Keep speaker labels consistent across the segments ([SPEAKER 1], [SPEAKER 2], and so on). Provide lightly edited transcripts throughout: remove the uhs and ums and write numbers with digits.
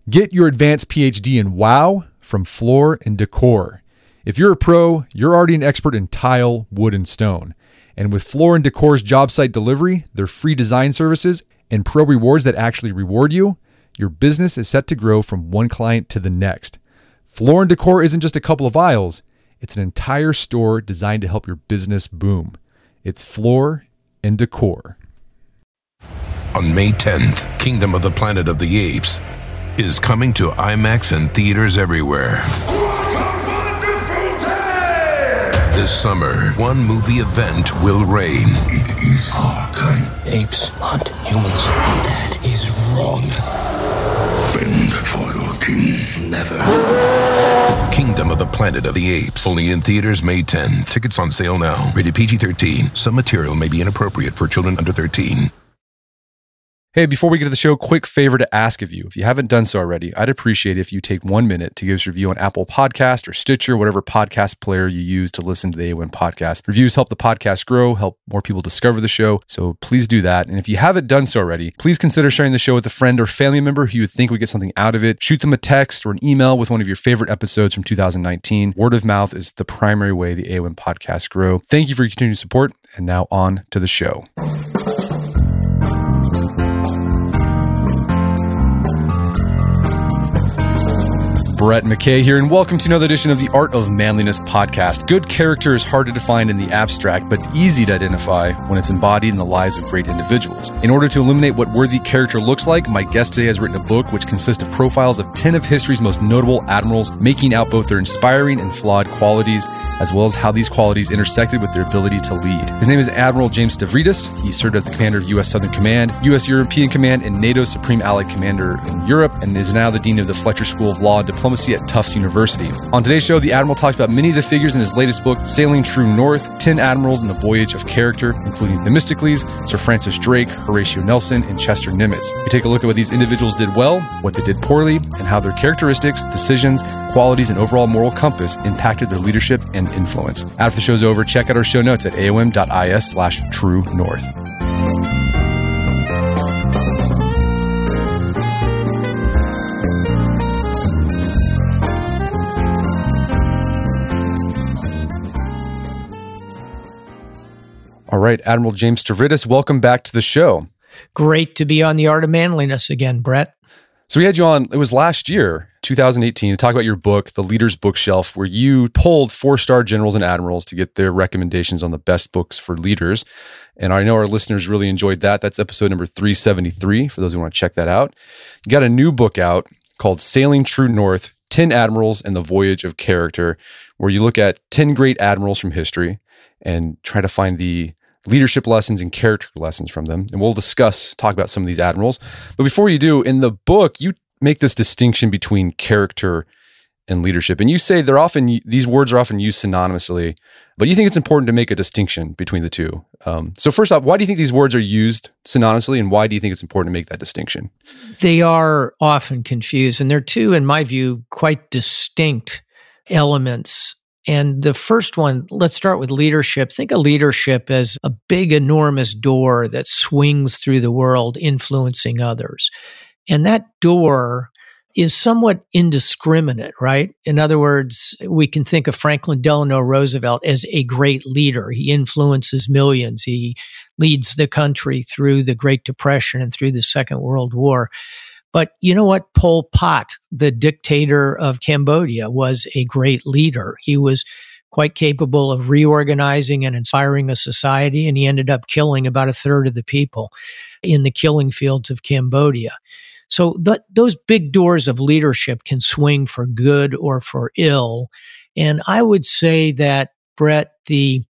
[SPEAKER 1] Get your advanced PhD in WOW from Floor & Decor. If you're a pro, you're already an expert in tile, wood, and stone. And with Floor & Decor's job site delivery, their free design services, and pro rewards that actually reward you, your business is set to grow from one client to the next. Floor & Decor isn't just a couple of aisles. It's an entire store designed to help your business boom. It's Floor & Decor.
[SPEAKER 2] On May 10th, Kingdom of the Planet of the Apes is coming to IMAX and theaters everywhere.
[SPEAKER 3] What a wonderful day!
[SPEAKER 2] This summer, one movie event will reign.
[SPEAKER 3] It is our time.
[SPEAKER 4] Apes hunt humans. That is wrong.
[SPEAKER 3] Bend for your king.
[SPEAKER 4] Never.
[SPEAKER 2] Kingdom of the Planet of the Apes. Only in theaters May 10th. Tickets on sale now. Rated PG-13. Some material may be inappropriate for children under 13.
[SPEAKER 1] Hey, before we get to the show, quick favor to ask of you. If you haven't done so already, I'd appreciate it if you take 1 minute to give us a review on Apple Podcast or Stitcher, whatever podcast player you use to listen to the AOM podcast. Reviews help the podcast grow, help more people discover the show, so please do that. And if you haven't done so already, please consider sharing the show with a friend or family member who you would think would get something out of it. Shoot them a text or an email with one of your favorite episodes from 2019. Word of mouth is the primary way the AOM podcasts grow. Thank you for your continued support, and now on to the show. Brett McKay here, and welcome to another edition of the Art of Manliness podcast. Good character is hard to define in the abstract, but easy to identify when it's embodied in the lives of great individuals. In order to illuminate what worthy character looks like, my guest today has written a book which consists of profiles of 10 of history's most notable admirals, making out both their inspiring and flawed qualities, as well as how these qualities intersected with their ability to lead. His name is Admiral James Stavridis. He served as the commander of U.S. Southern Command, U.S. European Command, and NATO Supreme Allied Commander in Europe, and is now the dean of the Fletcher School of Law and Diplomacy at Tufts University. On today's show, the Admiral talks about many of the figures in his latest book, Sailing True North, 10 Admirals and the Voyage of Character, including Themistocles, Sir Francis Drake, Horatio Nelson, and Chester Nimitz. We take a look at what these individuals did well, what they did poorly, and how their characteristics, decisions, qualities, and overall moral compass impacted their leadership and influence. After the show's over, check out our show notes at aom.is/True North. All right, Admiral James Stavridis, welcome back to the show.
[SPEAKER 5] Great to be on the Art of Manliness again, Brett.
[SPEAKER 1] So we had you on, it was last year, 2018, to talk about your book, The Leader's Bookshelf, where you polled 4-star generals and admirals to get their recommendations on the best books for leaders. And I know our listeners really enjoyed that. That's episode number 373, for those who want to check that out. You got a new book out called Sailing True North, 10 Admirals and the Voyage of Character, where you look at 10 great admirals from history and try to find the leadership lessons and character lessons from them. And we'll talk about some of these admirals. But before you do, in the book, you make this distinction between character and leadership. And you say these words are often used synonymously, but you think it's important to make a distinction between the two. So first off, why do you think these words are used synonymously, and why do you think it's important to make that distinction?
[SPEAKER 5] They are often confused, and they're two, in my view, quite distinct elements. And the first one, let's start with leadership. Think of leadership as a big, enormous door that swings through the world, influencing others. And that door is somewhat indiscriminate, right? In other words, we can think of Franklin Delano Roosevelt as a great leader. He influences millions. He leads the country through the Great Depression and through the Second World War. But you know what? Pol Pot, the dictator of Cambodia, was a great leader. He was quite capable of reorganizing and inspiring a society, and he ended up killing about a third of the people in the killing fields of Cambodia. So those big doors of leadership can swing for good or for ill. And I would say that, Brett, the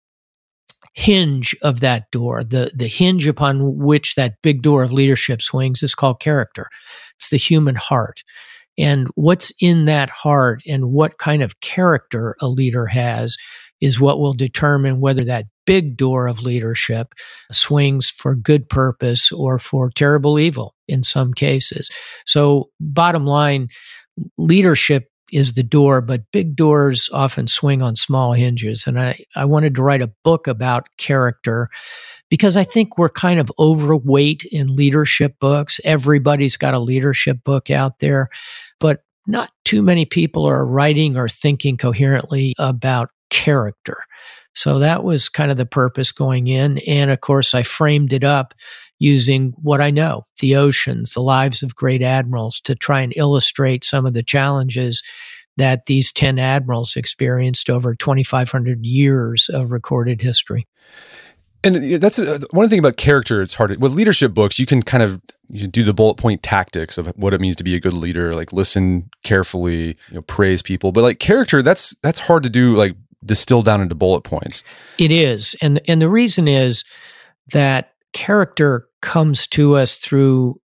[SPEAKER 5] hinge of that door, the hinge upon which that big door of leadership swings is called character. It's the human heart. And what's in that heart and what kind of character a leader has is what will determine whether that big door of leadership swings for good purpose or for terrible evil in some cases. So bottom line, leadership is the door, but big doors often swing on small hinges. And I wanted to write a book about character because I think we're kind of overweight in leadership books. Everybody's got a leadership book out there, but not too many people are writing or thinking coherently about character. So that was kind of the purpose going in. And of course, I framed it up using what I know, the oceans, the lives of great admirals, to try and illustrate some of the challenges that these 10 admirals experienced over 2,500 years of recorded history.
[SPEAKER 1] And that's one thing about character. It's hard with leadership books. You can kind of do the bullet point tactics of what it means to be a good leader, like listen carefully, praise people. But like character, that's hard to do, like distill down into bullet points.
[SPEAKER 5] It is, and the reason is that character comes to us through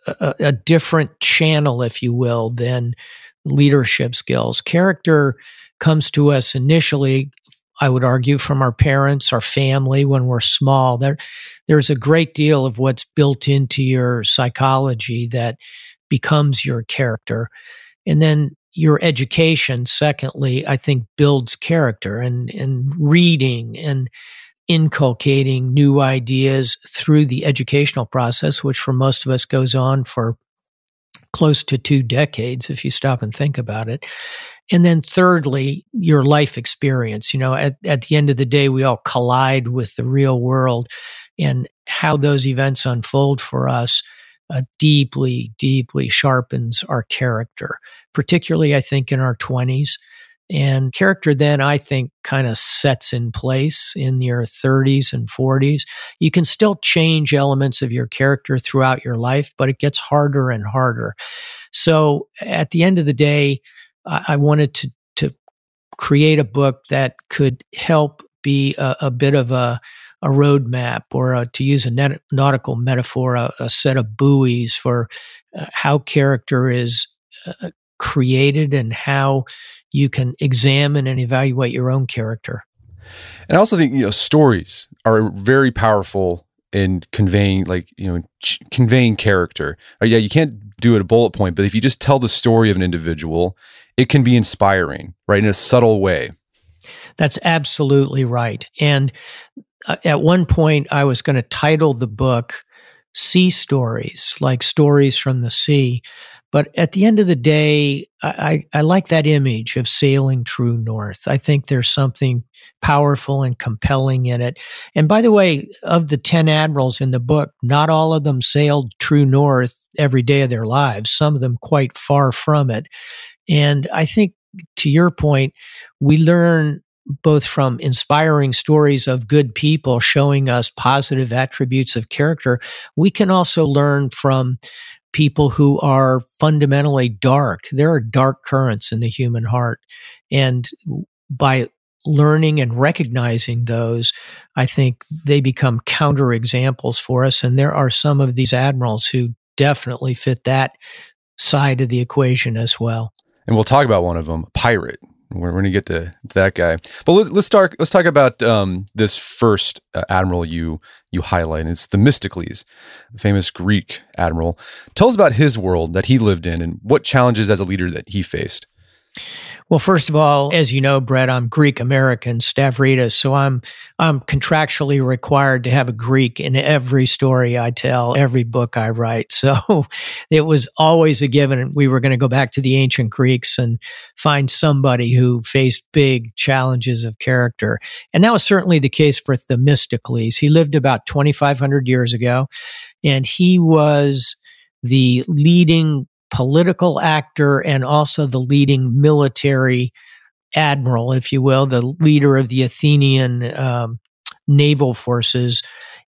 [SPEAKER 5] a different channel, if you will, than leadership skills. Character comes to us initially, I would argue, from our parents, our family when we're small. There's a great deal of what's built into your psychology that becomes your character. And then your education, secondly, I think builds character, and reading and inculcating new ideas through the educational process, which for most of us goes on for close to 2 decades, if you stop and think about it. And then thirdly, your life experience. At the end of the day, we all collide with the real world, and how those events unfold for us deeply, deeply sharpens our character, particularly, I think, in our 20s. And character then, I think, kind of sets in place in your 30s and 40s. You can still change elements of your character throughout your life, but it gets harder and harder. So at the end of the day, I wanted to create a book that could help be a bit of a roadmap, or to use a nautical metaphor, a set of buoys for how character is created and how you can examine and evaluate your own character.
[SPEAKER 1] And I also think, stories are very powerful in conveying, conveying character. Yeah, you can't do it a bullet point, but if you just tell the story of an individual, it can be inspiring, right, in a subtle way.
[SPEAKER 5] That's absolutely right. And at one point, I was going to title the book Sea Stories, like stories from the sea. But at the end of the day, I like that image of sailing true north. I think there's something powerful and compelling in it. And by the way, of the 10 admirals in the book, not all of them sailed true north every day of their lives, some of them quite far from it. And I think, to your point, we learn both from inspiring stories of good people showing us positive attributes of character. We can also learn from people who are fundamentally dark. There are dark currents in the human heart. And by learning and recognizing those, I think they become counterexamples for us. And there are some of these admirals who definitely fit that side of the equation as well.
[SPEAKER 1] And we'll talk about one of them, Pirate. We're going to get to that guy. But let's talk about this first admiral you highlight. It's Themistocles, the famous Greek admiral. Tell us about his world that he lived in and what challenges as a leader that he faced.
[SPEAKER 5] Well, first of all, as you know, Brett, I'm Greek American, Stavridis, so I'm contractually required to have a Greek in every story I tell, every book I write. So it was always a given. We were going to go back to the ancient Greeks and find somebody who faced big challenges of character. And that was certainly the case for Themistocles. He lived about 2,500 years ago, and he was the leading political actor and also the leading military admiral, if you will, the leader of the Athenian naval forces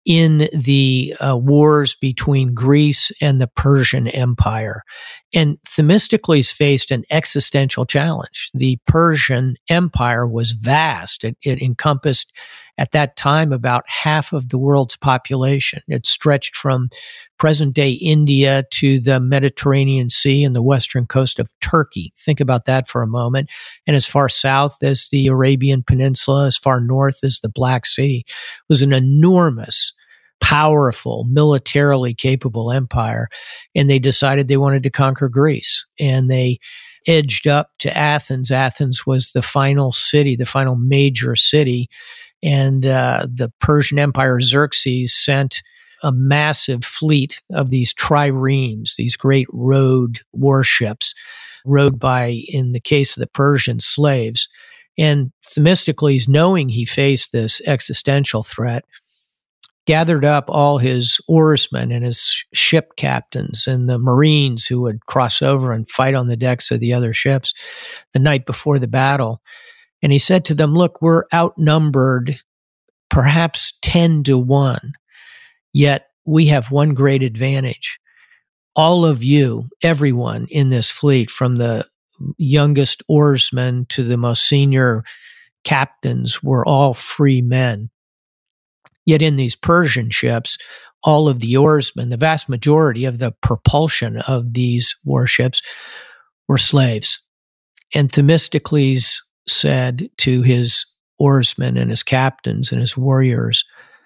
[SPEAKER 5] in the wars between Greece and the Persian Empire. And Themistocles faced an existential challenge. The Persian Empire was vast. It encompassed, at that time, about half of the world's population. It stretched from present-day India to the Mediterranean Sea and the western coast of Turkey. Think about that for a moment. And as far south as the Arabian Peninsula, as far north as the Black Sea. It was an enormous, powerful, militarily capable empire. And they decided they wanted to conquer Greece. And they edged up to Athens. Athens was the final city, the final major city. And the Persian Empire, Xerxes, sent a massive fleet of these triremes, these great rowed warships, rowed by, in the case of the Persians, slaves. And Themistocles, knowing he faced this existential threat, gathered up all his oarsmen and his ship captains and the Marines who would cross over and fight on the decks of the other ships the night before the battle. And he said to them, look, we're outnumbered perhaps 10-1, yet we have one great advantage. All of you, everyone in this fleet, from the youngest oarsmen to the most senior captains, were all free men. Yet in these Persian ships, all of the oarsmen, the vast majority of the propulsion of these warships, were slaves. And Themistocles said to his oarsmen and his captains and his warriors,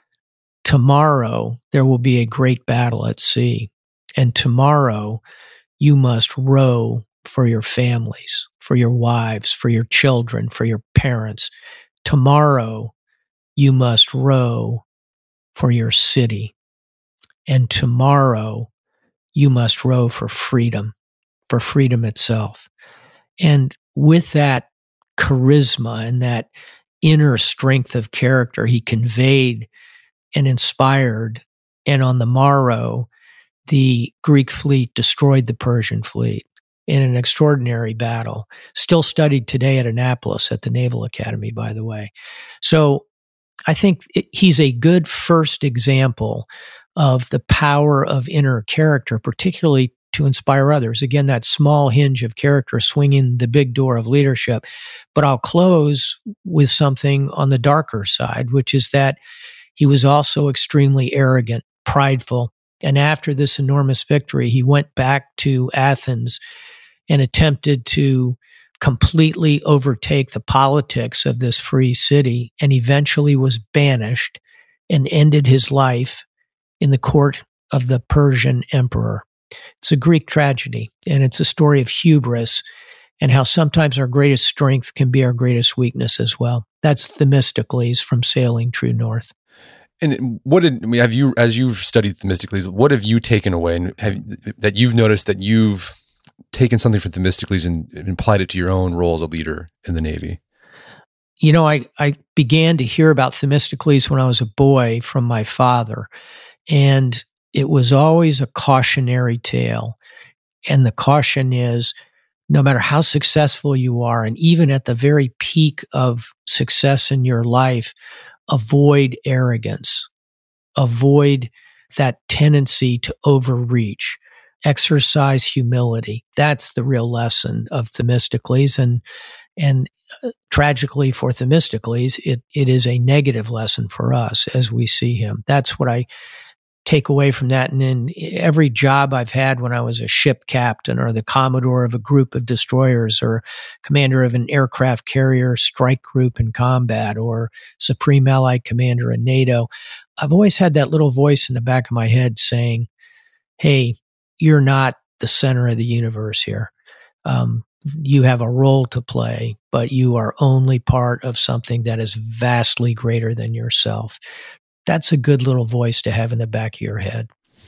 [SPEAKER 5] tomorrow there will be a great battle at sea, and tomorrow you must row for your families, for your wives, for your children, for your parents. Tomorrow you must row for your city, and tomorrow you must row for freedom itself. And with that charisma and that inner strength of character, he conveyed and inspired. And on the morrow, the Greek fleet destroyed the Persian fleet in an extraordinary battle, still studied today at Annapolis at the Naval Academy, by the way. So I think he's a good first example of the power of inner character, particularly to inspire others. Again, that small hinge of character swinging the big door of leadership. But I'll close with something on the darker side, which is that he was also extremely arrogant, prideful. And after this enormous victory, he went back to Athens and attempted to completely overtake the politics of this free city, and eventually was banished and ended his life in the court of the Persian emperor. It's a Greek tragedy, and it's a story of hubris and how sometimes our greatest strength can be our greatest weakness as well. That's Themistocles from Sailing True North.
[SPEAKER 1] And have you, as you've studied Themistocles, what have you taken away, and that you've noticed that you've taken something from Themistocles and applied it to your own role as a leader in the Navy?
[SPEAKER 5] You know, I began to hear about Themistocles when I was a boy from my father, and it was always a cautionary tale. And the caution is, no matter how successful you are, and even at the very peak of success in your life, avoid arrogance. Avoid that tendency to overreach. Exercise humility. That's the real lesson of Themistocles. And tragically for Themistocles, it is a negative lesson for us as we see him. That's what I take away from that. And in every job I've had, when I was a ship captain or the commodore of a group of destroyers or commander of an aircraft carrier strike group in combat or supreme allied commander in NATO, I've always had that little voice in the back of my head saying, hey, you're not the center of the universe here. You have a role to play, but you are only part of something that is vastly greater than yourself. That's a good little voice to have in the back of your head.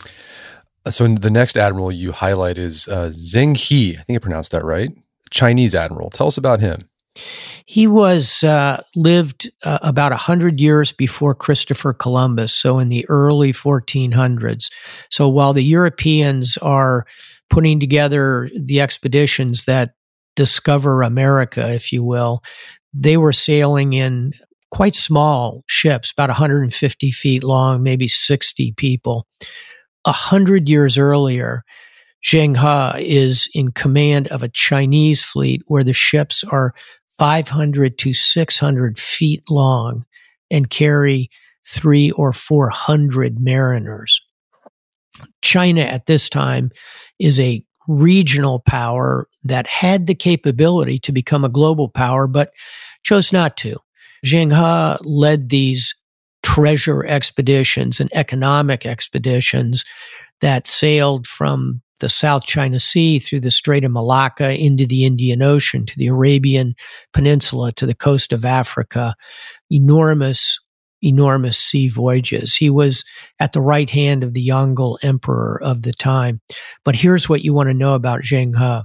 [SPEAKER 1] So the next admiral you highlight is Zheng He. I think I pronounced that right. Chinese admiral. Tell us about him.
[SPEAKER 5] He was lived about 100 years before Christopher Columbus, so in the early 1400s. So while the Europeans are putting together the expeditions that discover America, if you will, they were sailing in quite small ships, about 150 feet long, maybe 60 people. 100 years earlier, Zheng He is in command of a Chinese fleet where the ships are 500 to 600 feet long and carry 300 or 400 mariners. China at this time is a regional power that had the capability to become a global power, but chose not to. Zheng He led these treasure expeditions and economic expeditions that sailed from the South China Sea, through the Strait of Malacca, into the Indian Ocean, to the Arabian Peninsula, to the coast of Africa. Enormous sea voyages. He was at the right hand of the Yongle emperor of the time. But here's what you want to know about Zheng He.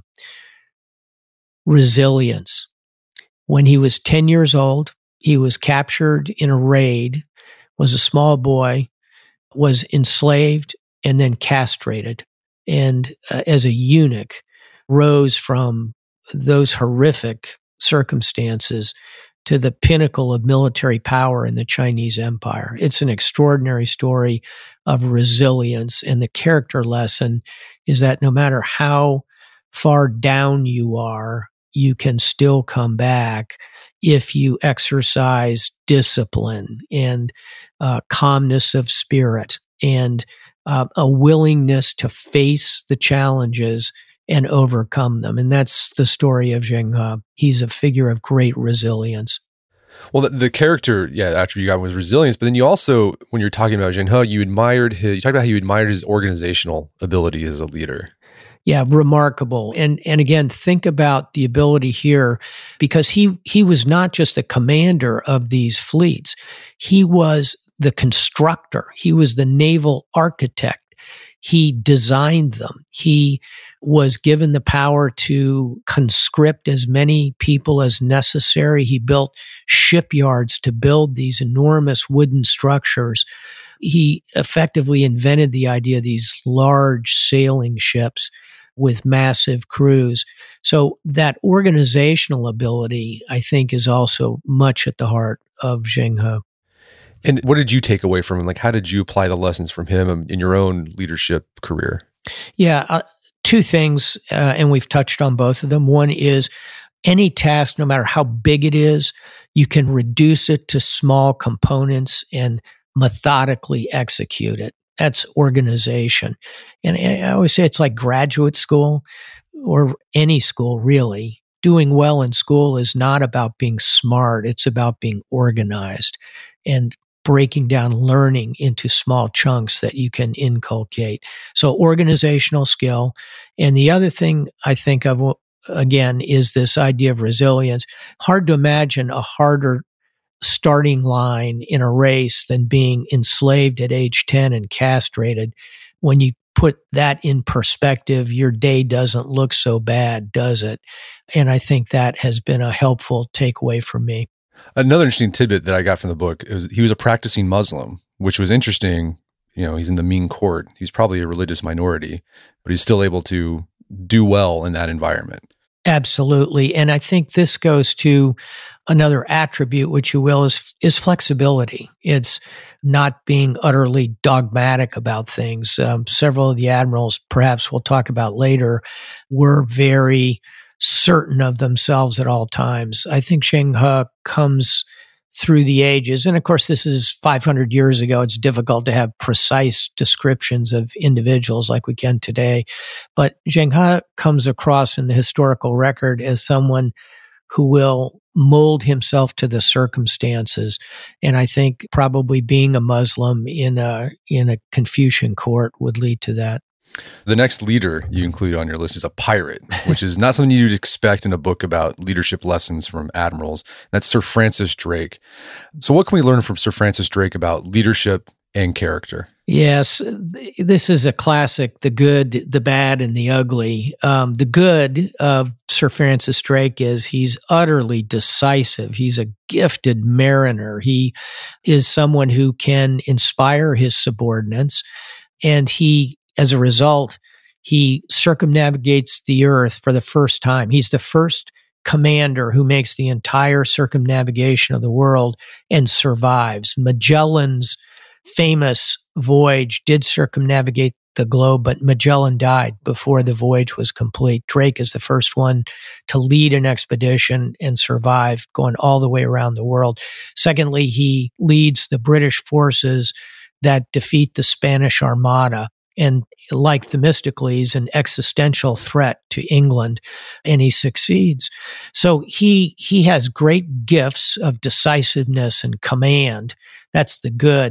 [SPEAKER 5] Resilience. When he was 10 years old, he was captured in a raid, was a small boy, was enslaved, and then castrated. And as a eunuch, rose from those horrific circumstances to the pinnacle of military power in the Chinese Empire. It's an extraordinary story of resilience. And the character lesson is that no matter how far down you are, you can still come back if you exercise discipline and calmness of spirit and a willingness to face the challenges and overcome them. And that's the story of Zheng He. He's a figure of great resilience.
[SPEAKER 1] Well, the character, attribute you got was resilience, but then you also, when you're talking about Zheng He, you talked about how you admired his organizational ability as a leader.
[SPEAKER 5] Yeah, remarkable. And again, think about the ability here, because he was not just the commander of these fleets. He was the constructor. He was the naval architect. He designed them. He was given the power to conscript as many people as necessary. He built shipyards to build these enormous wooden structures. He effectively invented the idea of these large sailing ships with massive crews. So that organizational ability, I think, is also much at the heart of Zheng He.
[SPEAKER 1] And what did you take away from him? Like, how did you apply the lessons from him in your own leadership career?
[SPEAKER 5] Yeah, two things, and we've touched on both of them. One is any task, no matter how big it is, you can reduce it to small components and methodically execute it. That's organization. And I always say it's like graduate school or any school, really. Doing well in school is not about being smart. It's about being organized and breaking down learning into small chunks that you can inculcate. So organizational skill. And the other thing I think of, again, is this idea of resilience. Hard to imagine a harder starting line in a race than being enslaved at age 10 and castrated. When you put that in perspective, your day doesn't look so bad, does it? And I think that has been a helpful takeaway for me.
[SPEAKER 1] Another interesting tidbit that I got from the book is he was a practicing Muslim, which was interesting. You know, he's in the Ming court. He's probably a religious minority, but he's still able to do well in that environment.
[SPEAKER 5] Absolutely. And I think this goes to another attribute, which you will, is flexibility. It's not being utterly dogmatic about things. Several of the admirals, perhaps we'll talk about later, were very certain of themselves at all times. I think Zheng He comes through the ages. And of course, this is 500 years ago. It's difficult to have precise descriptions of individuals like we can today. But Zheng He comes across in the historical record as someone who will mold himself to the circumstances. And I think probably being a Muslim in a Confucian court would lead to that.
[SPEAKER 1] The next leader you include on your list is a pirate, which is not something you'd expect in a book about leadership lessons from admirals. That's Sir Francis Drake. So what can we learn from Sir Francis Drake about leadership and character? Yes,
[SPEAKER 5] this is a classic, the good, the bad, and the ugly. The good of Sir Francis Drake is he's utterly decisive. He's a gifted mariner. He is someone who can inspire his subordinates, and as a result, he circumnavigates the earth for the first time. He's the first commander who makes the entire circumnavigation of the world and survives. Magellan's famous voyage did circumnavigate the globe, but Magellan died before the voyage was complete. Drake is the first one to lead an expedition and survive, going all the way around the world. Secondly, he leads the British forces that defeat the Spanish Armada. And like Themistocles, an existential threat to England, and he succeeds. So he has great gifts of decisiveness and command. That's the good.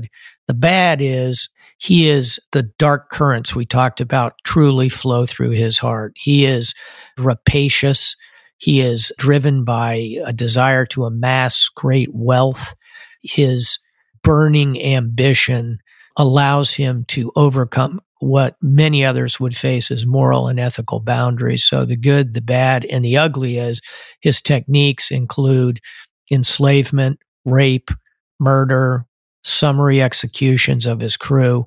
[SPEAKER 5] The bad is he is the dark currents we talked about truly flow through his heart. He is rapacious. He is driven by a desire to amass great wealth. His burning ambition allows him to overcome what many others would face as moral and ethical boundaries. So the good, the bad, and the ugly is his techniques include enslavement, rape, murder, summary executions of his crew.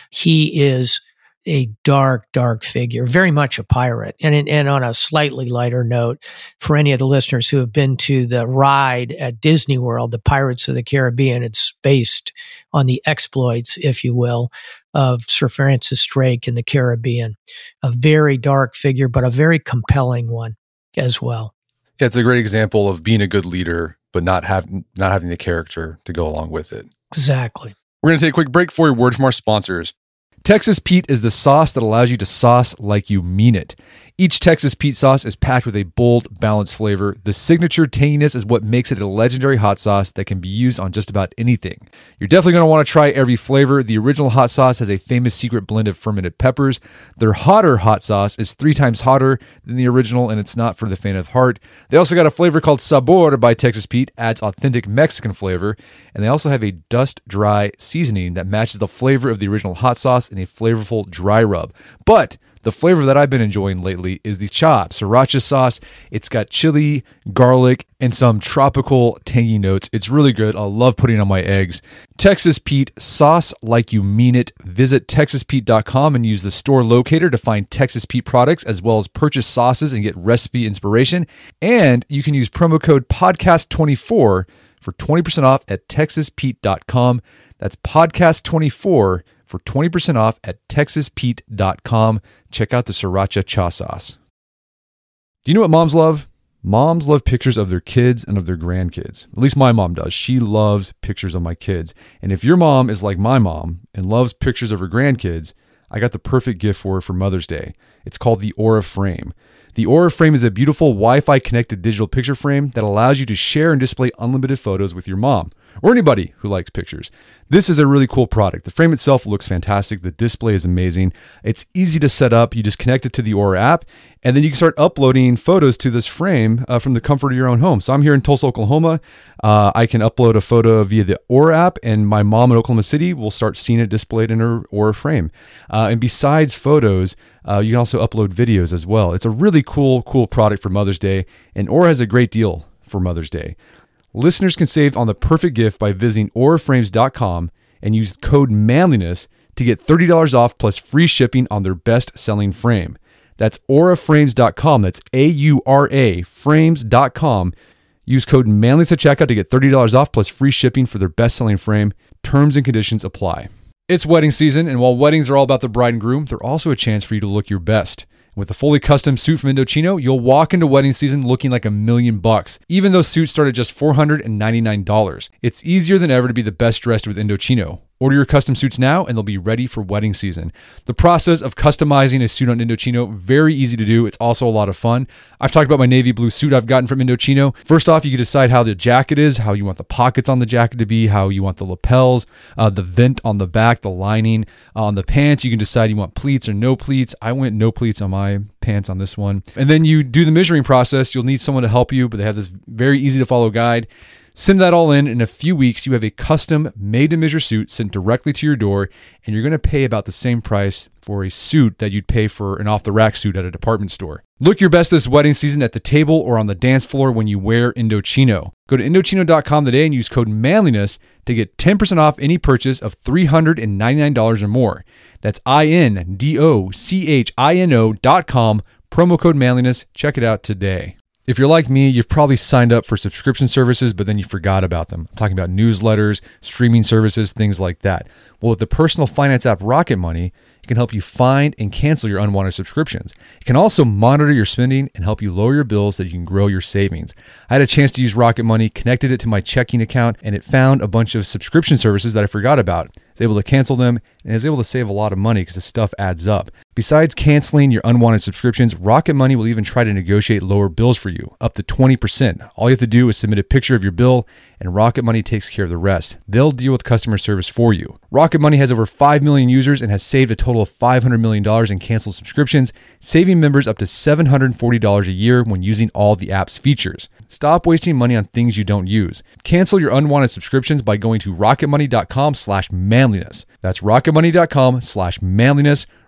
[SPEAKER 5] He is a dark, dark figure, very much a pirate. And on a slightly lighter note, for any of the listeners who have been to the ride at Disney World, the Pirates of the Caribbean, it's based on the exploits, if you will, of Sir Francis Drake in the Caribbean. A very dark figure, but a very compelling one as well.
[SPEAKER 1] Yeah, it's a great example of being a good leader, but not having the character to go along with it.
[SPEAKER 5] Exactly.
[SPEAKER 1] We're going to take a quick break for a word from our sponsors. Texas Pete is the sauce that allows you to sauce like you mean it. Each Texas Pete sauce is packed with a bold, balanced flavor. The signature tanginess is what makes it a legendary hot sauce that can be used on just about anything. You're definitely going to want to try every flavor. The original hot sauce has a famous secret blend of fermented peppers. Their hotter hot sauce is 3 times hotter than the original, and it's not for the faint of heart. They also got a flavor called Sabor by Texas Pete, adds authentic Mexican flavor, and they also have a dust-dry seasoning that matches the flavor of the original hot sauce in a flavorful dry rub. But the flavor that I've been enjoying lately is the sriracha sauce. It's got chili, garlic, and some tropical tangy notes. It's really good. I love putting it on my eggs. Texas Pete, sauce like you mean it. Visit TexasPete.com and use the store locator to find Texas Pete products, as well as purchase sauces and get recipe inspiration. And you can use promo code podcast24 for 20% off at TexasPete.com. That's podcast24 for 20% off at TexasPete.com. Check out the Sriracha Cha Sauce. Do you know what moms love? Moms love pictures of their kids and of their grandkids. At least my mom does. She loves pictures of my kids. And if your mom is like my mom and loves pictures of her grandkids, I got the perfect gift for her for Mother's Day. It's called the Aura Frame. The Aura Frame is a beautiful Wi-Fi connected digital picture frame that allows you to share and display unlimited photos with your mom or anybody who likes pictures. This is a really cool product. The frame itself looks fantastic. The display is amazing. It's easy to set up. You just connect it to the Aura app, and then you can start uploading photos to this frame from the comfort of your own home. So I'm here in Tulsa, Oklahoma. I can upload a photo via the Aura app, and my mom in Oklahoma City will start seeing it displayed in her Aura frame. And besides photos, you can also upload videos as well. It's a really cool product for Mother's Day, and Aura has a great deal for Mother's Day. Listeners can save on the perfect gift by visiting auraframes.com and use code manliness to get $30 off plus free shipping on their best-selling frame. That's auraframes.com. That's AURA frames.com. Use code manliness at checkout to get $30 off plus free shipping for their best-selling frame. Terms and conditions apply. It's wedding season, and while weddings are all about the bride and groom, they're also a chance for you to look your best. With a fully custom suit from Indochino, you'll walk into wedding season looking like $1 million, even though suits start at just $499. It's easier than ever to be the best dressed with Indochino. Order your custom suits now and they'll be ready for wedding season. The process of customizing a suit on Indochino, very easy to do. It's also a lot of fun. I've talked about my navy blue suit I've gotten from Indochino. First off, you can decide how the jacket is, how you want the pockets on the jacket to be, how you want the lapels, the vent on the back, the lining. On the pants, you can decide you want pleats or no pleats. I went no pleats on my pants on this one. And then you do the measuring process. You'll need someone to help you, but they have this very easy to follow guide. Send that all in a few weeks, you have a custom made-to-measure suit sent directly to your door, and you're going to pay about the same price for a suit that you'd pay for an off-the-rack suit at a department store. Look your best this wedding season at the table or on the dance floor when you wear Indochino. Go to Indochino.com today and use code manliness to get 10% off any purchase of $399 or more. That's INDOCHINO.com, promo code manliness. Check it out today. If you're like me, you've probably signed up for subscription services, but then you forgot about them. I'm talking about newsletters, streaming services, things like that. Well, with the personal finance app Rocket Money, it can help you find and cancel your unwanted subscriptions. It can also monitor your spending and help you lower your bills so that you can grow your savings. I had a chance to use Rocket Money, connected it to my checking account, and it found a bunch of subscription services that I forgot about. is able to cancel them, and is able to save a lot of money because the stuff adds up. Besides canceling your unwanted subscriptions, Rocket Money will even try to negotiate lower bills for you, up to 20%. All you have to do is submit a picture of your bill, and Rocket Money takes care of the rest. They'll deal with customer service for you. Rocket Money has over 5 million users and has saved a total of $500 million in canceled subscriptions, saving members up to $740 a year when using all the app's features. Stop wasting money on things you don't use. Cancel your unwanted subscriptions by going to rocketmoney.com/manliness. That's rocketmoney.com/manliness.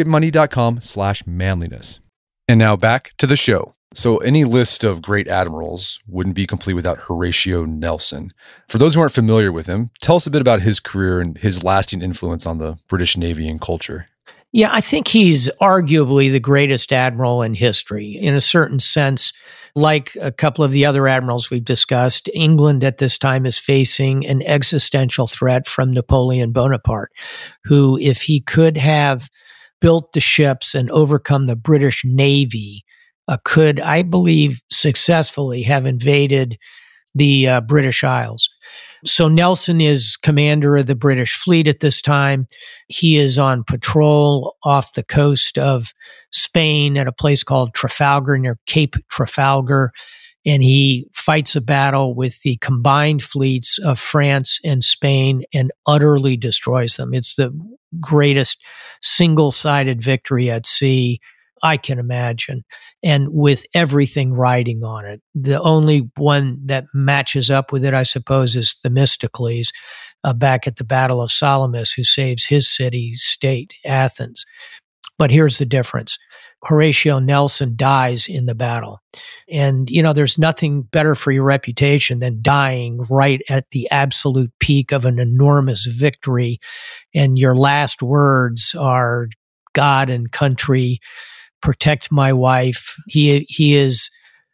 [SPEAKER 1] rocketmoney.com/manliness. And now back to the show. So any list of great admirals wouldn't be complete without Horatio Nelson. For those who aren't familiar with him, tell us a bit about his career and his lasting influence on the British Navy and culture.
[SPEAKER 5] Yeah, I think he's arguably the greatest admiral in history. In a certain sense, like a couple of the other admirals we've discussed, England at this time is facing an existential threat from Napoleon Bonaparte, who, if he could have built the ships and overcome the British Navy, could, I believe, successfully have invaded the British Isles. So Nelson is commander of the British fleet at this time. He is on patrol off the coast of Spain at a place called Trafalgar, near Cape Trafalgar, and he fights a battle with the combined fleets of France and Spain and utterly destroys them. It's the greatest single-sided victory at sea I can imagine, and with everything riding on it. The only one that matches up with it, I suppose, is Themistocles back at the Battle of Salamis, who saves his city-state, Athens. But here's the difference. Horatio Nelson dies in the battle. And, you know, there's nothing better for your reputation than dying right at the absolute peak of an enormous victory. And your last words are, God and country, protect my wife. He is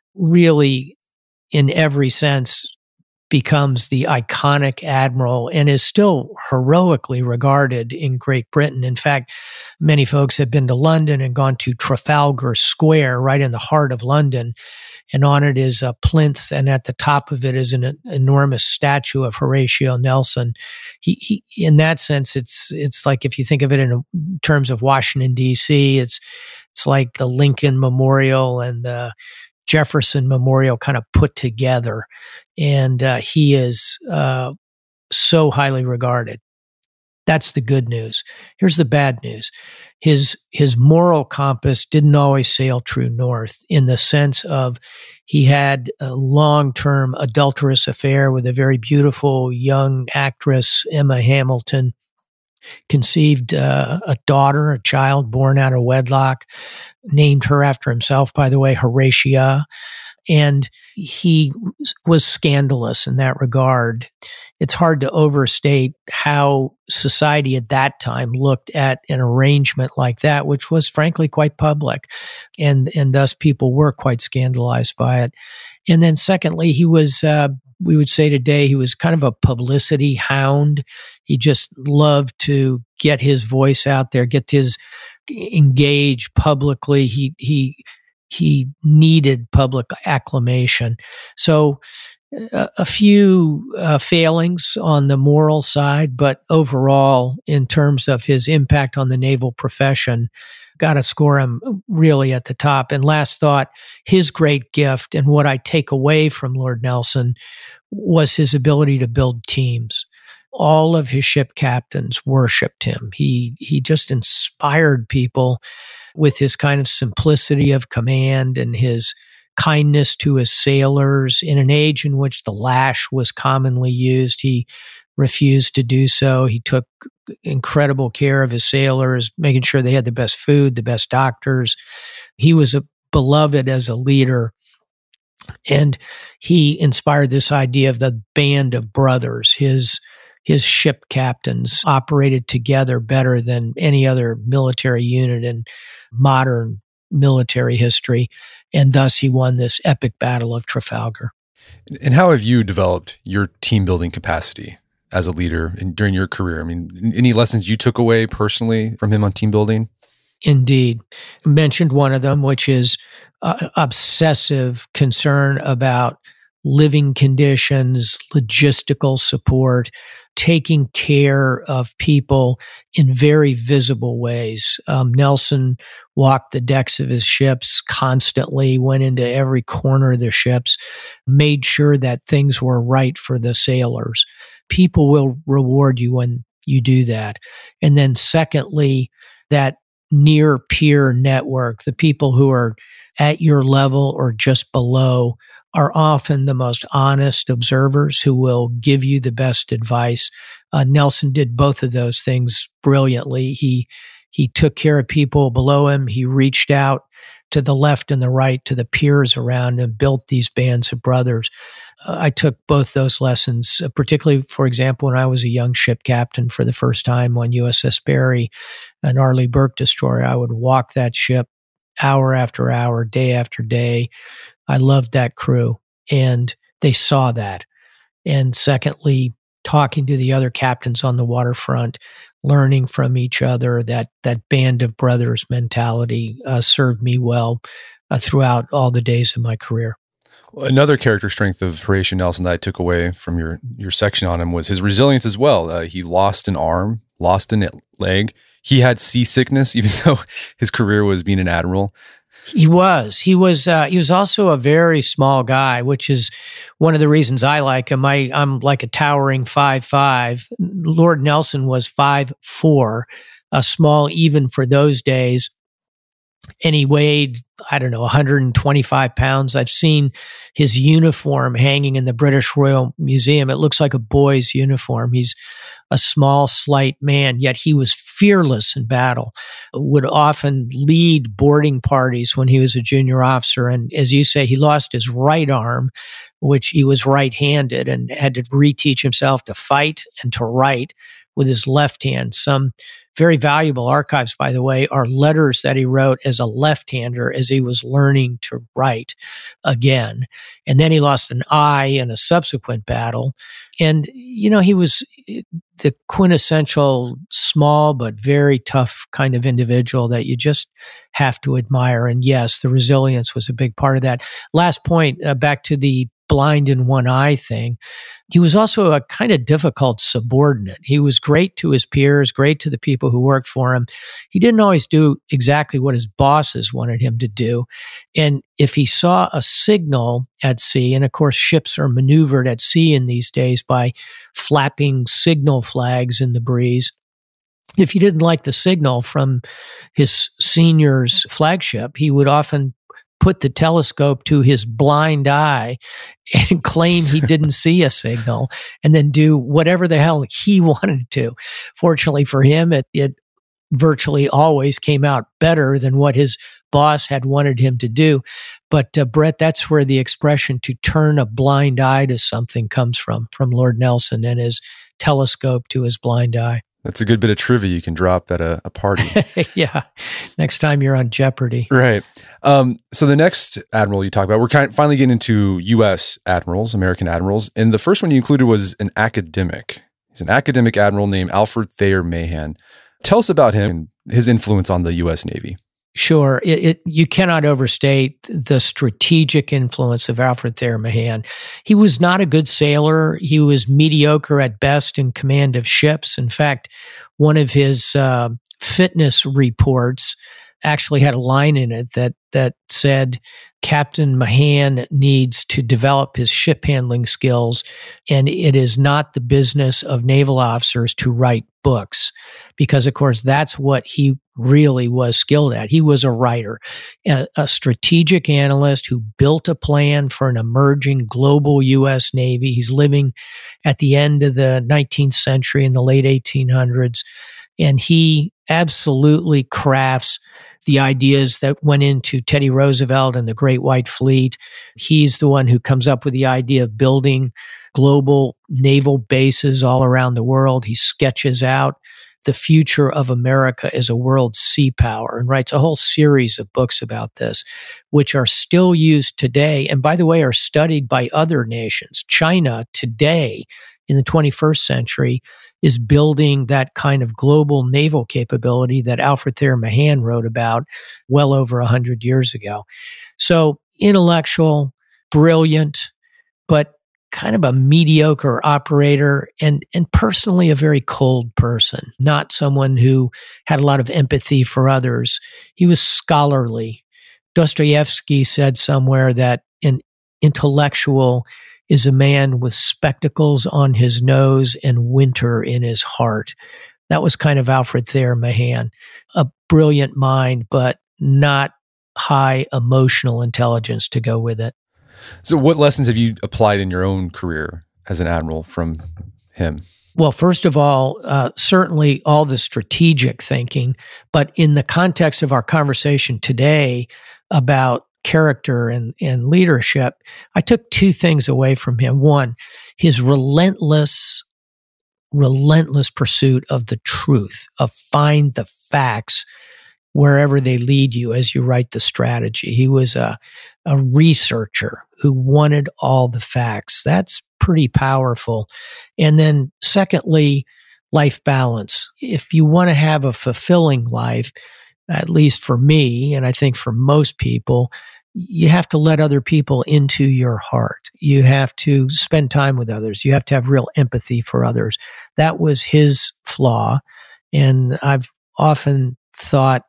[SPEAKER 5] really, in every sense, becomes the iconic admiral and is still heroically regarded in Great Britain. In fact, many folks have been to London and gone to Trafalgar Square, right in the heart of London, and on it is a plinth, and at the top of it is an enormous statue of Horatio Nelson. He in that sense, it's like, if you think of it in terms of Washington, D.C., it's like the Lincoln Memorial and the Jefferson Memorial kind of put together. And he is so highly regarded. That's the good news. Here's the bad news. His moral compass didn't always sail true north, in the sense of he had a long-term adulterous affair with a very beautiful young actress, Emma Hamilton, conceived a daughter, a child born out of wedlock, named her after himself, by the way, Horatia. And he was scandalous in that regard. It's hard to overstate how society at that time looked at an arrangement like that, which was frankly quite public. And thus people were quite scandalized by it. And then secondly, he was, we would say today, he was kind of a publicity hound. He just loved to get his voice out there, engage publicly. He needed public acclamation. So a few failings on the moral side, but overall, in terms of his impact on the naval profession, got to score him really at the top. And last thought, his great gift, and what I take away from Lord Nelson, was his ability to build teams. All of his ship captains worshipped him. He just inspired people with his kind of simplicity of command and his kindness to his sailors. In an age in which the lash was commonly used, he refused to do so. He took incredible care of his sailors, making sure they had the best food, the best doctors. He was beloved as a leader. And he inspired this idea of the band of brothers. His ship captains operated together better than any other military unit in modern military history. And thus he won this epic battle of Trafalgar.
[SPEAKER 1] And how have you developed your team building capacity as a leader during your career? I mean, any lessons you took away personally from him on team building?
[SPEAKER 5] Indeed. I mentioned one of them, which is obsessive concern about living conditions, logistical support, taking care of people in very visible ways. Nelson walked the decks of his ships constantly, went into every corner of the ships, made sure that things were right for the sailors. People will reward you when you do that. And then secondly, that near peer network, the people who are at your level or just below, are often the most honest observers who will give you the best advice. Nelson did both of those things brilliantly. He took care of people below him. He reached out to the left and the right, to the peers around him, built these bands of brothers. I took both those lessons, particularly, for example, when I was a young ship captain for the first time on USS Barry, an Arleigh Burke destroyer. I would walk that ship hour after hour, day after day. I loved that crew, and they saw that. And secondly, talking to the other captains on the waterfront, learning from each other, that band of brothers mentality served me well throughout all the days of my career.
[SPEAKER 1] Another character strength of Horatio Nelson that I took away from your section on him was his resilience as well. He lost an arm, lost a leg. He had seasickness, even though his career was being an admiral.
[SPEAKER 5] He was also a very small guy, which is one of the reasons I like him. I'm like a towering 5'5". Lord Nelson was 5'4", small even for those days. And he weighed, 125 pounds. I've seen his uniform hanging in the British Royal Museum. It looks like a boy's uniform. He's a small, slight man, yet he was fearless in battle, would often lead boarding parties when he was a junior officer. And as you say, he lost his right arm, which he was right-handed, and had to reteach himself to fight and to write with his left hand. Some very valuable archives, by the way, are letters that he wrote as a left-hander as he was learning to write again. And then he lost an eye in a subsequent battle. And, he was the quintessential small but very tough kind of individual that you just have to admire. And yes, the resilience was a big part of that. Last point, back to the blind in one eye thing. He was also a kind of difficult subordinate. He was great to his peers, great to the people who worked for him. He didn't always do exactly what his bosses wanted him to do. And if he saw a signal at sea, and of course ships are maneuvered at sea in these days by flapping signal flags in the breeze, if he didn't like the signal from his senior's flagship, he would often put the telescope to his blind eye and claim he didn't see a signal, and then do whatever the hell he wanted to. Fortunately for him, it virtually always came out better than what his boss had wanted him to do. But Brett, that's where the expression "to turn a blind eye to something" comes from Lord Nelson and his telescope to his blind eye.
[SPEAKER 1] That's a good bit of trivia you can drop at a party.
[SPEAKER 5] Yeah. Next time you're on Jeopardy.
[SPEAKER 1] Right. So the next admiral you talk about, we're finally getting into U.S. admirals, American admirals. And the first one you included was an academic. He's an academic admiral named Alfred Thayer Mahan. Tell us about him and his influence on the U.S. Navy.
[SPEAKER 5] Sure. You cannot overstate the strategic influence of Alfred Thayer Mahan. He was not a good sailor. He was mediocre at best in command of ships. In fact, one of his fitness reports actually had a line in it that said, Captain Mahan needs to develop his ship handling skills, and it is not the business of naval officers to write books, because, of course, that's what he really was skilled at. He was a writer, a strategic analyst who built a plan for an emerging global U.S. Navy. He's living at the end of the 19th century in the late 1800s, and he absolutely crafts the ideas that went into Teddy Roosevelt and the Great White Fleet. He's the one who comes up with the idea of building global naval bases all around the world. He sketches out the future of America as a world sea power and writes a whole series of books about this, which are still used today. And by the way, are studied by other nations. China today in the 21st century is building that kind of global naval capability that Alfred Thayer Mahan wrote about well over 100 years ago. So intellectual, brilliant, but kind of a mediocre operator and personally a very cold person, not someone who had a lot of empathy for others. He was scholarly. Dostoevsky said somewhere that an intellectual is a man with spectacles on his nose and winter in his heart. That was kind of Alfred Thayer Mahan, a brilliant mind, but not high emotional intelligence to go with it.
[SPEAKER 1] So what lessons have you applied in your own career as an admiral from him?
[SPEAKER 5] Well, first of all, certainly all the strategic thinking, but in the context of our conversation today about character and leadership, I took two things away from him. One, his relentless pursuit of the truth, of find the facts wherever they lead you as you write the strategy. He was a researcher who wanted all the facts. That's pretty powerful. And then secondly, life balance. If you want to have a fulfilling life, at least for me, and I think for most people, you have to let other people into your heart. You have to spend time with others. You have to have real empathy for others. That was his flaw. And I've often thought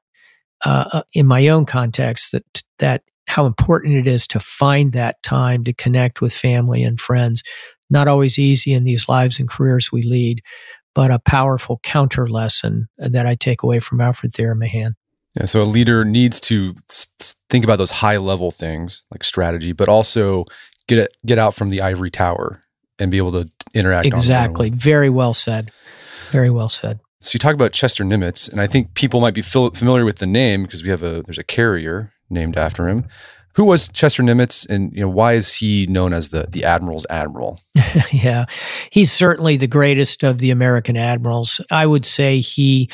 [SPEAKER 5] in my own context that how important it is to find that time to connect with family and friends. Not always easy in these lives and careers we lead, but a powerful counter lesson that I take away from Alfred Thayer Mahan.
[SPEAKER 1] Yeah, so a leader needs to think about those high level things like strategy, but also get out from the ivory tower and be able to interact.
[SPEAKER 5] Exactly. Very well said. Very well said.
[SPEAKER 1] So you talk about Chester Nimitz, and I think people might be familiar with the name because there's a carrier named after him. Who was Chester Nimitz, and why is he known as the Admiral's Admiral?
[SPEAKER 5] Yeah, he's certainly the greatest of the American admirals. I would say he's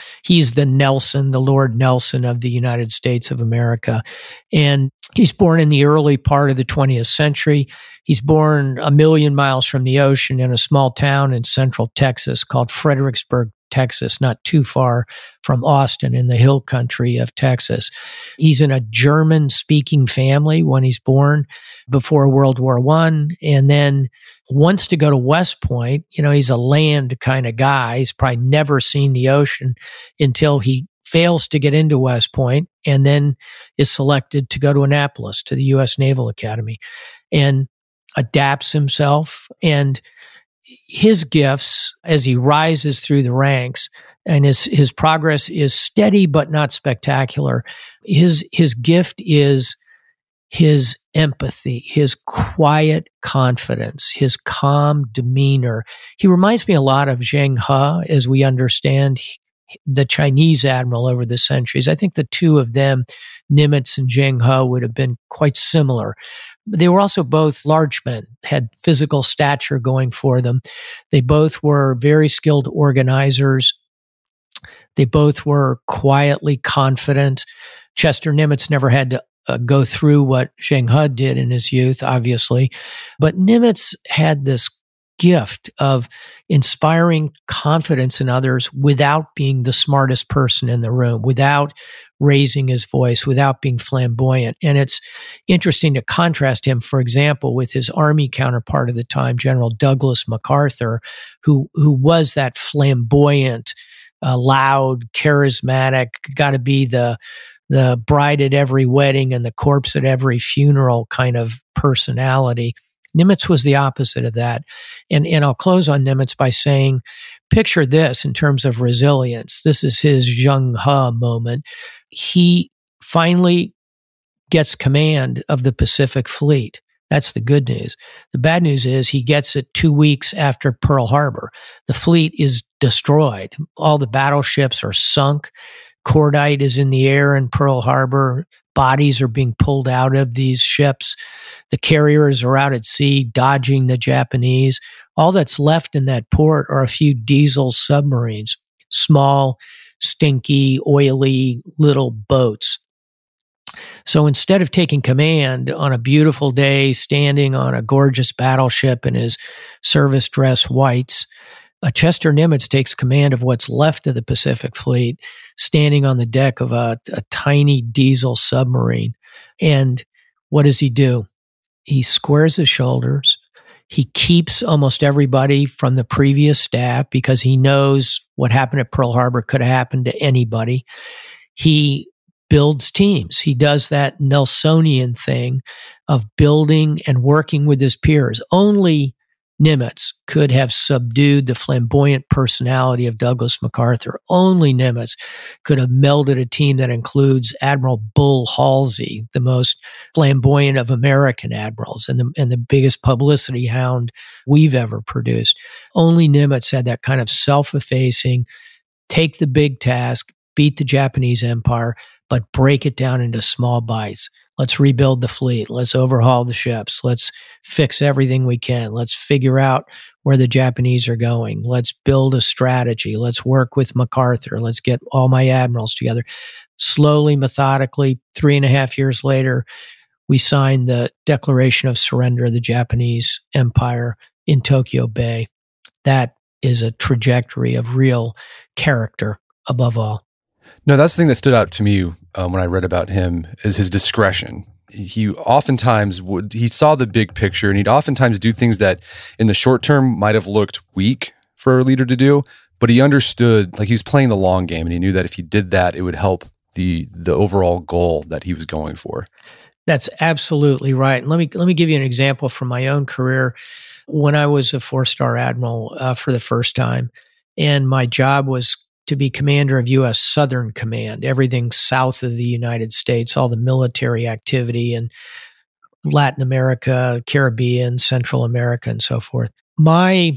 [SPEAKER 5] the Lord Nelson of the United States of America. And he's born in the early part of the 20th century. He's born 1 million miles from the ocean in a small town in central Texas called Fredericksburg, Texas, not too far from Austin in the hill country of Texas. He's in a German-speaking family when he's born before World War I, and then wants to go to West Point. He's a land kind of guy. He's probably never seen the ocean until he fails to get into West Point and then is selected to go to Annapolis, to the U.S. Naval Academy, and adapts himself. And his gifts as he rises through the ranks, and his progress is steady but not spectacular. His gift is his empathy, his quiet confidence, his calm demeanor. He reminds me a lot of Zheng He, as we understand the Chinese admiral over the centuries. I think the two of them, Nimitz and Zheng He, would have been quite similar. They were also both large men, had physical stature going for them. They both were very skilled organizers. They both were quietly confident. Chester Nimitz never had to go through what Zheng He did in his youth, obviously. But Nimitz had this gift of inspiring confidence in others without being the smartest person in the room, without raising his voice, without being flamboyant. And it's interesting to contrast him, for example, with his Army counterpart of the time, General Douglas MacArthur, who was that flamboyant, loud, charismatic, got to be the bride at every wedding and the corpse at every funeral kind of personality. Nimitz was the opposite of that. And I'll close on Nimitz by saying, picture this in terms of resilience. This is his Zheng He moment. He finally gets command of the Pacific Fleet. That's the good news. The bad news is he gets it 2 weeks after Pearl Harbor. The fleet is destroyed. All the battleships are sunk. Cordite is in the air in Pearl Harbor. Bodies are being pulled out of these ships. The carriers are out at sea, dodging the Japanese. All that's left in that port are a few diesel submarines, small, stinky, oily little boats. So instead of taking command on a beautiful day, standing on a gorgeous battleship in his service dress whites, Chester Nimitz takes command of what's left of the Pacific Fleet, standing on the deck of a tiny diesel submarine. And what does he do? He squares his shoulders. He keeps almost everybody from the previous staff because he knows what happened at Pearl Harbor could have happened to anybody. He builds teams. He does that Nelsonian thing of building and working with his peers. Only Nimitz could have subdued the flamboyant personality of Douglas MacArthur. Only Nimitz could have melded a team that includes Admiral Bull Halsey, the most flamboyant of American admirals and the biggest publicity hound we've ever produced. Only Nimitz had that kind of self-effacing, take the big task, beat the Japanese Empire, but break it down into small bites. Let's rebuild the fleet. Let's overhaul the ships. Let's fix everything we can. Let's figure out where the Japanese are going. Let's build a strategy. Let's work with MacArthur. Let's get all my admirals together. Slowly, methodically, 3.5 years later, we signed the Declaration of Surrender of the Japanese Empire in Tokyo Bay. That is a trajectory of real character above all.
[SPEAKER 1] No, that's the thing that stood out to me when I read about him is his discretion. He oftentimes he saw the big picture, and he'd oftentimes do things that in the short term might have looked weak for a leader to do, but he understood, like he was playing the long game, and he knew that if he did that, it would help the overall goal that he was going for.
[SPEAKER 5] That's absolutely right. And let me give you an example from my own career. When I was a 4-star admiral for the first time, and my job was to be commander of U.S. Southern Command, everything south of the United States, all the military activity in Latin America, Caribbean, Central America, and so forth. My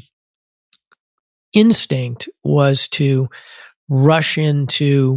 [SPEAKER 5] instinct was to rush into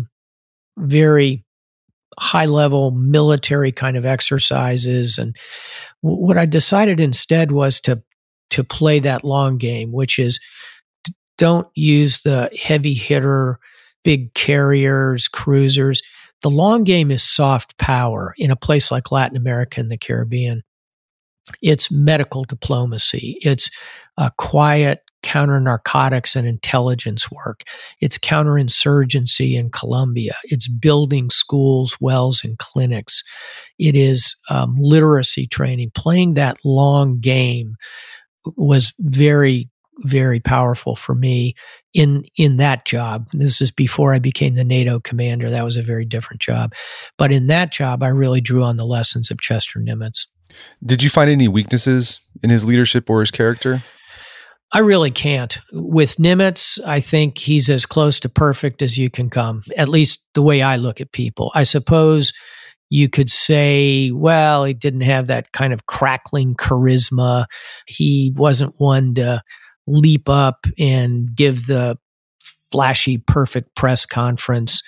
[SPEAKER 5] very high-level military kind of exercises. And what I decided instead was to play that long game, which is don't use the heavy hitter, big carriers, cruisers. The long game is soft power in a place like Latin America and the Caribbean. It's medical diplomacy. It's quiet counter-narcotics and intelligence work. It's counterinsurgency in Colombia. It's building schools, wells, and clinics. It is literacy training. Playing that long game was very, very powerful for me in that job. This is before I became the NATO commander. That was a very different job. But in that job, I really drew on the lessons of Chester Nimitz.
[SPEAKER 1] Did you find any weaknesses in his leadership or his character?
[SPEAKER 5] I really can't. With Nimitz, I think he's as close to perfect as you can come, at least the way I look at people. I suppose you could say, well, he didn't have that kind of crackling charisma. He wasn't one to leap up and give the flashy, perfect press conference.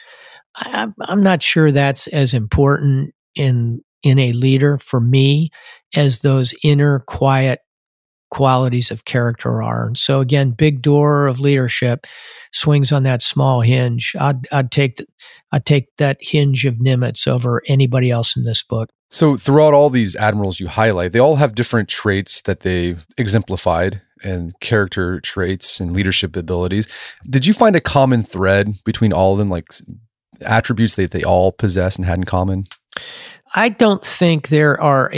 [SPEAKER 5] I'm not sure that's as important in a leader for me as those inner quiet qualities of character are. And so again, big door of leadership swings on that small hinge. I'd take that hinge of Nimitz over anybody else in this book.
[SPEAKER 1] So throughout all these admirals you highlight, they all have different traits that they've exemplified and character traits and leadership abilities. Did you find a common thread between all of them, like attributes that they all possess and had in common?
[SPEAKER 5] I don't think there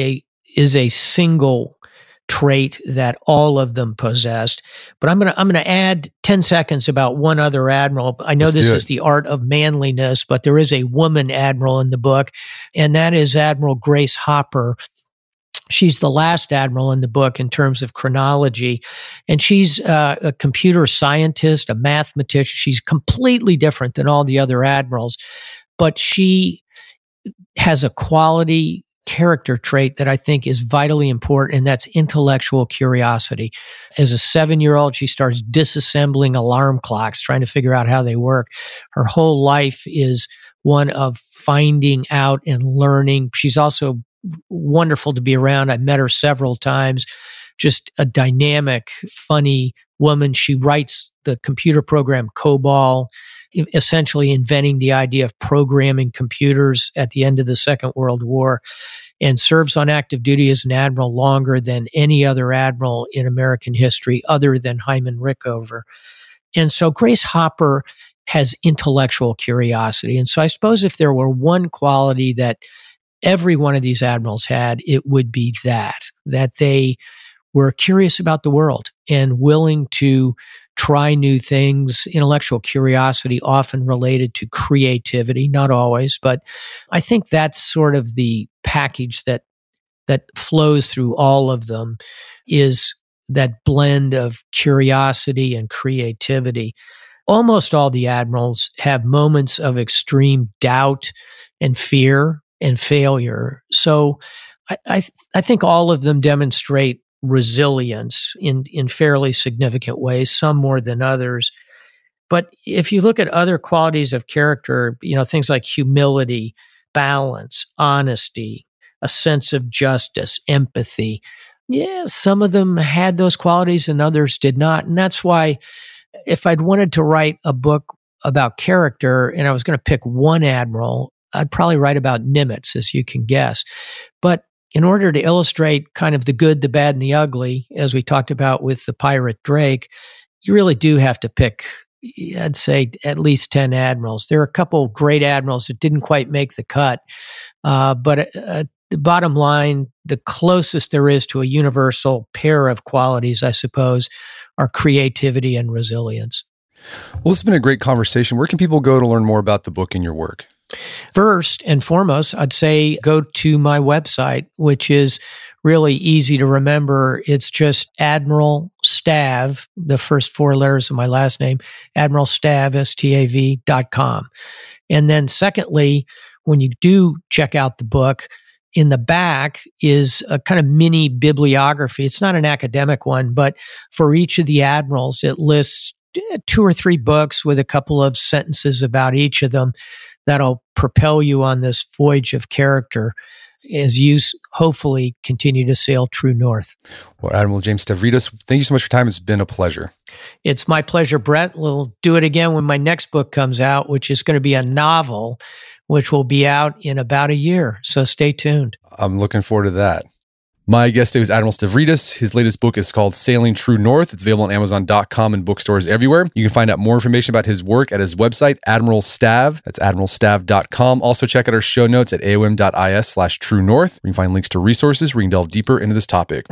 [SPEAKER 5] is a single trait that all of them possessed, but I'm gonna add 10 seconds about one other admiral. I know this is the art of manliness, but there is a woman admiral in the book, and that is Admiral Grace Hopper. She's the last admiral in the book in terms of chronology, and she's a computer scientist, a mathematician. She's completely different than all the other admirals, but she has a quality character trait that I think is vitally important, and that's intellectual curiosity. As a 7-year-old, she starts disassembling alarm clocks, trying to figure out how they work. Her whole life is one of finding out and learning. She's also wonderful to be around. I've met her several times. Just a dynamic, funny woman. She writes the computer program COBOL, essentially inventing the idea of programming computers at the end of the Second World War, and serves on active duty as an admiral longer than any other admiral in American history other than Hyman Rickover. And so Grace Hopper has intellectual curiosity. And so I suppose if there were one quality that every one of these admirals had, it would be that they were curious about the world and willing to try new things. Intellectual curiosity often related to creativity, not always, but I think that's sort of the package that flows through all of them, is that blend of curiosity and creativity. Almost all the admirals have moments of extreme doubt and fear and failure. So I think all of them demonstrate resilience in fairly significant ways, some more than others. But if you look at other qualities of character, things like humility, balance, honesty, a sense of justice, empathy, some of them had those qualities and others did not. And that's why if I'd wanted to write a book about character and I was going to pick one admiral, I'd probably write about Nimitz, as you can guess. But in order to illustrate kind of the good, the bad, and the ugly, as we talked about with the pirate Drake, you really do have to pick, I'd say, at least 10 admirals. There are a couple of great admirals that didn't quite make the cut. But the bottom line, the closest there is to a universal pair of qualities, I suppose, are creativity and resilience.
[SPEAKER 1] Well, this has been a great conversation. Where can people go to learn more about the book and your work?
[SPEAKER 5] First and foremost, I'd say go to my website, which is really easy to remember. It's just Admiral Stav, the first four letters of my last name, AdmiralStav, STAV.com. And then secondly, when you do check out the book, in the back is a kind of mini bibliography. It's not an academic one, but for each of the admirals, it lists 2 or 3 books with a couple of sentences about each of them that'll propel you on this voyage of character as you hopefully continue to sail true north.
[SPEAKER 1] Well, Admiral James Stavridis, thank you so much for your time. It's been a pleasure.
[SPEAKER 5] It's my pleasure, Brett. We'll do it again when my next book comes out, which is going to be a novel, which will be out in about a year. So stay tuned. I'm
[SPEAKER 1] looking forward to that. My guest today was Admiral Stavridis. His latest book is called Sailing True North. It's available on Amazon.com and bookstores everywhere. You can find out more information about his work at his website, Admiral Stav. That's AdmiralStav.com. Also check out our show notes at aom.is/True North. You can find links to resources where you can delve deeper into this topic.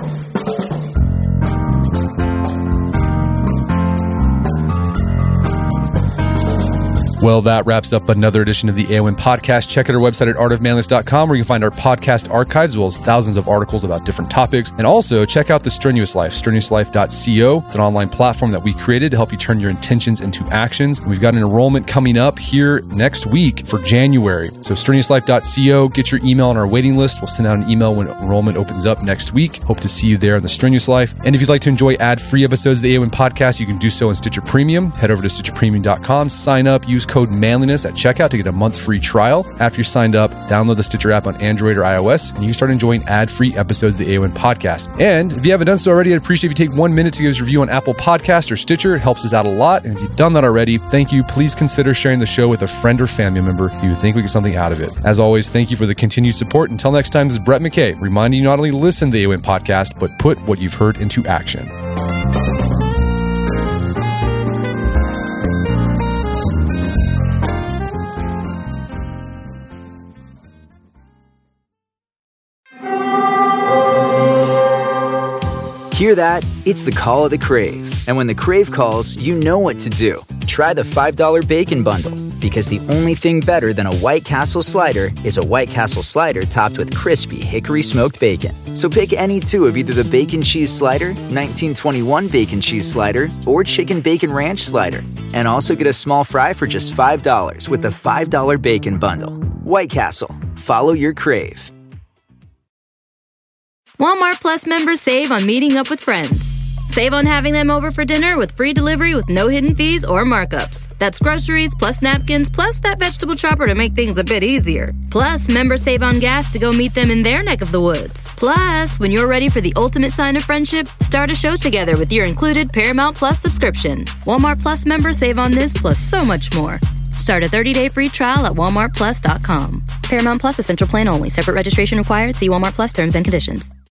[SPEAKER 1] Well, that wraps up another edition of the AOM podcast. Check out our website at artofmanliness.com where you can find our podcast archives as well as thousands of articles about different topics. And also check out The Strenuous Life, strenuouslife.co. It's an online platform that we created to help you turn your intentions into actions. And we've got an enrollment coming up here next week for January. So strenuouslife.co, get your email on our waiting list. We'll send out an email when enrollment opens up next week. Hope to see you there in The Strenuous Life. And if you'd like to enjoy ad-free episodes of the AOM podcast, you can do so in Stitcher Premium. Head over to stitcherpremium.com, sign up, use code manliness at checkout to get a month free trial. After you're signed up, download the Stitcher app on Android or iOS, and you can start enjoying ad-free episodes of the AOM podcast. And if you haven't done so already, I'd appreciate if you take 1 minute to give us a review on Apple Podcasts or Stitcher. It helps us out a lot. And if you've done that already, thank you. Please consider sharing the show with a friend or family member who you think would get something out of it. As always, thank you for the continued support. Until next time, this is Brett McKay, reminding you not only to listen to the AOM podcast, but put what you've heard into action.
[SPEAKER 6] Hear that? It's the call of the Crave. And when the Crave calls, you know what to do. Try the $5 Bacon Bundle, because the only thing better than a White Castle slider is a White Castle slider topped with crispy hickory smoked bacon. So pick any two of either the Bacon Cheese Slider, 1921 Bacon Cheese Slider, or Chicken Bacon Ranch Slider. And also get a small fry for just $5 with the $5 Bacon Bundle. White Castle. Follow your Crave.
[SPEAKER 7] Walmart Plus members save on meeting up with friends. Save on having them over for dinner with free delivery with no hidden fees or markups. That's groceries, plus napkins, plus that vegetable chopper to make things a bit easier. Plus, members save on gas to go meet them in their neck of the woods. Plus, when you're ready for the ultimate sign of friendship, start a show together with your included Paramount Plus subscription. Walmart Plus members save on this plus so much more. Start a 30-day free trial at walmartplus.com. Paramount Plus Essential Plan only. Separate registration required. See Walmart Plus terms and conditions.